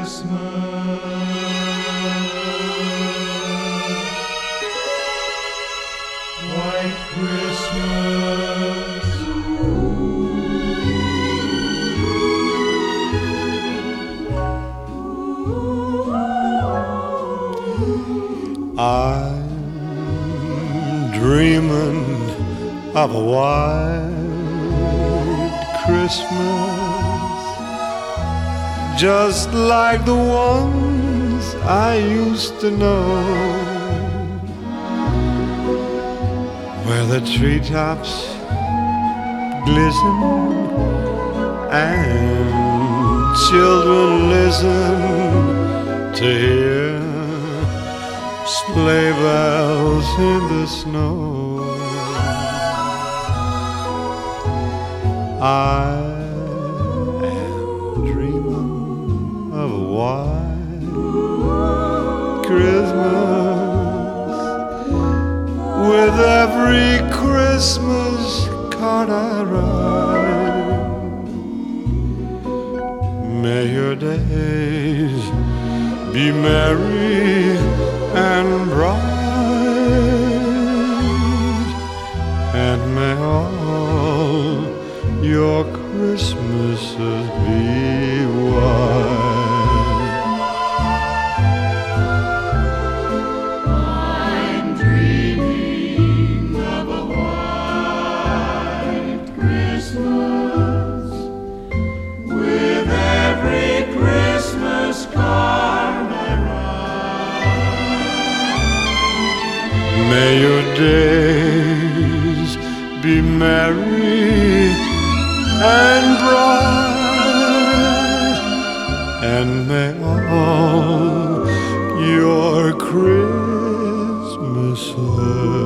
White Christmas. I'm dreaming of a white Christmas, just like the ones I used to know, where the treetops glisten and children listen to hear sleigh bells in the snow. I am dreaming of a white Christmas, with every Christmas card I write. May your days be merry and bright, and may all your Christmases be white. I'm dreaming of a white Christmas, with every Christmas card I write. May your days be merry and bright, and may all your Christmases